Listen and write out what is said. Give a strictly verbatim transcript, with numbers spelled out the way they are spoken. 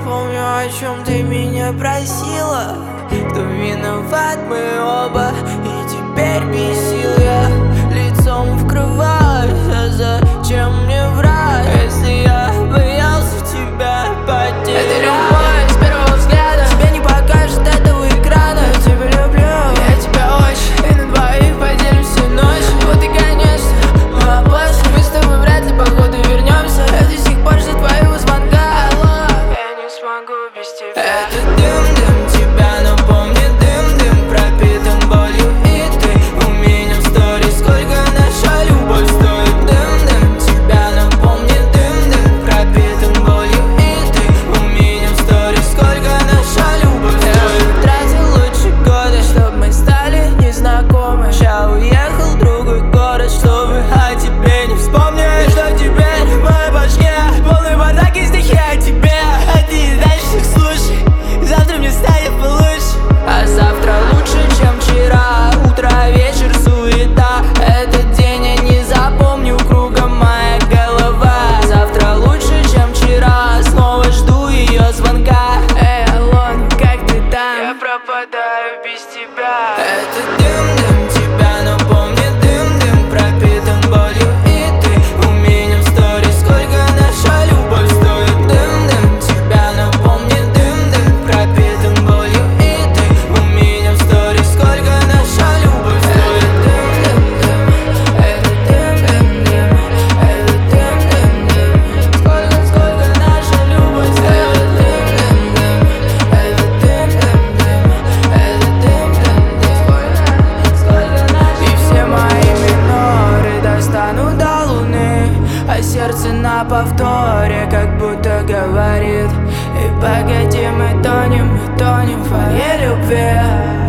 помню, о чем ты меня просила. Кто виноват, мы оба, и теперь без сил я лицом вкрываюсь. А зачем мне врать, если я боялся тебя потерять? Это любовь с первого взгляда, тебе не покажет этого экрана. Я тебя люблю, я тебя очень, и на двоих поделимся ночью. Вот и конечно, мы опасны, мы с тобой вряд ли походу вернемся. Я до сих пор жду твоего звонка. Алло, я не смогу без тебя. Это дым, дым тебя, но помни, дым, дым пропитан болью. И ты у меня в сторис, сколько наша любовь стоит. Дым, дым тебя, но помни, дым, дым пропитан болью. И ты у меня в сторис, сколько наша любовь стоит. Я тратил лучшие годы, чтоб мы стали незнакомы. Ща уехал в другой город, чтобы о тебе не вспомнить. Что теперь в моей башке полный бардак и стихи о тебе. А ты дальше их слушай, завтра мне станет получше. А завтра лучше, чем вчера. Утро, вечер, суета. Этот день я не запомню, кругом моя голова. Завтра лучше, чем вчера. Снова жду ее звонка. Эй, алло, ну как ты там? Я пропадаю без тебя. Это дым, дым тебя, но помни, дым, дым пропитан болью. И ты у меня в сторис, сколько наша любовь стоит. Дым, дым тебя, но помни, дым, дым пропитан болью. И ты у меня в сторис, сколько наша любовь стоит. Дым, дым, дым, это дым, дым, дым, это дым, дым, дым. Сколько, сколько наша любовь стоит. Дым, дым, дым, это дым, дым, дым, это дым, дым, дым. Сколько, сколько наша. И все мои миноры достану до луны, а сердце на повторе, как будто говорит: и погоди, мы тонем, мы тонем в твоей любви.